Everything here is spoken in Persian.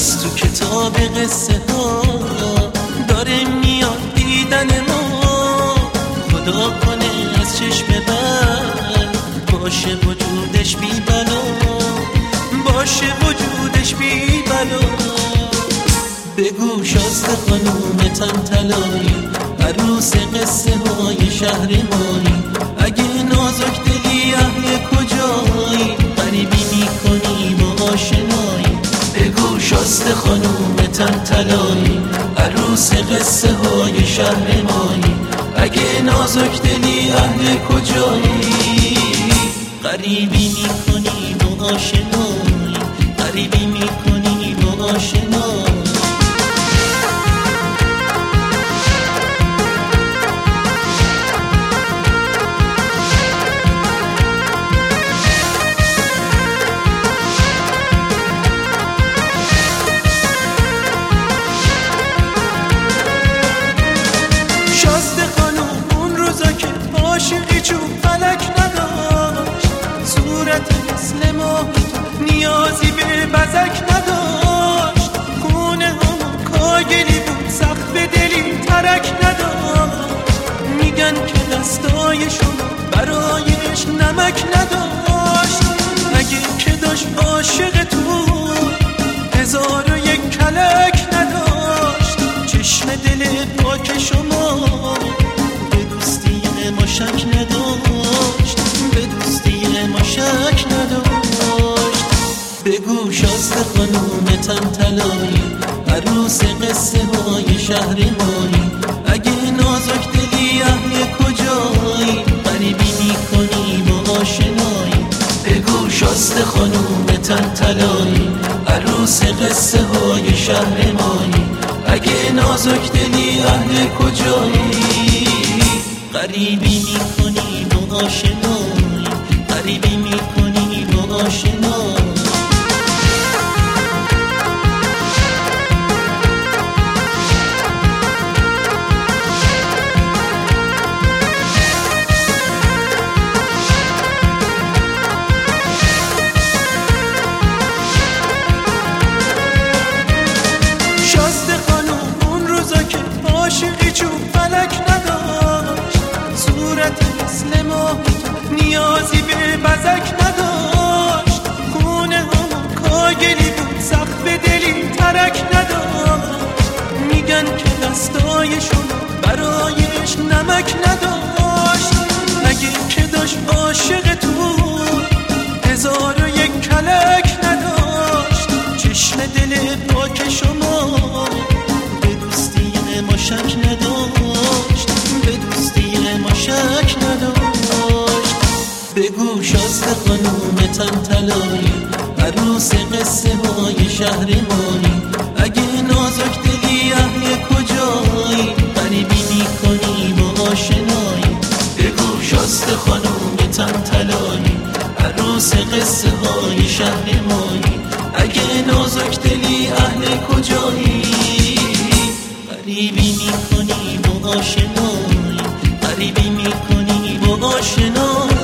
از تو کتاب قصه ها داره میاد دیدن ما. خدا کنه از چشم بد باشه وجودش بی بلا، باشه وجودش بی بلا. بگو شازده خانوم تنطلایی، عروس قصه های شهر مایی. اگه نازک دلی اهل کجایی، غریبی میکنی با آشنایی. بگو شازده خانوم تنطلایی، عروس قصه های شهر مایی. اگه نازک دلی اهل کجایی، غریبی میکنی با آشنایی، غریبی میکنی با آشنایی. شازده خانوم اون روزا که عاشقی چوب فلک نداشت، صورت مثل ماه نیازی به بزک نداشت. خونه همون کاگلی بود، سقف دلی ترک نداشت. میگن که دستای شما برایش نمک نداشت. اگه که داشت عاشق تو 1001 کلک نداشت. چشم دل پاک شما به دوستی ما شک نداشت، به دوستی ما شک نداشت. بگو شازده خانوم تنطلایی، عروس قصه های شهر مایی. اگه نازک دلی اهل کجایی، غریبی میکنی با آشنایی. بگو شازده خانوم تنطلایی، عروس قصه های شهر مایی. اگه نازک دلی اهل کجایی، غریبی میکنی با آشنایی، غریبی میکنی با آشنایی. شازده خانوم اون روزا که عاشقی چوب فلک نداشت، صورت مثل ماه نیازی به بزک نداشت. خونه همون کاگلی بود، سقف دلی ترک نداشت. میگن که دستای شما برایش نمک نداشت. اگه که داشت عاشق تو 1001 کلک نداشت. چشم دل پاک شما به دوستی ما شک نداشت، به دوستی ما شک نداشت. بگو شازده خانوم تنطلایی، عروس قصه های شهر مایی. اگه نازک دلی اهل کجایی، غریبی میکنی با آشنایی. بگو شازده خانوم تنطلایی، عروس قصه های شهر مایی. اگه نازک دلی اهل کجایی، غریبی میکنی با آشنایی، غریبی میکنی با آشنایی.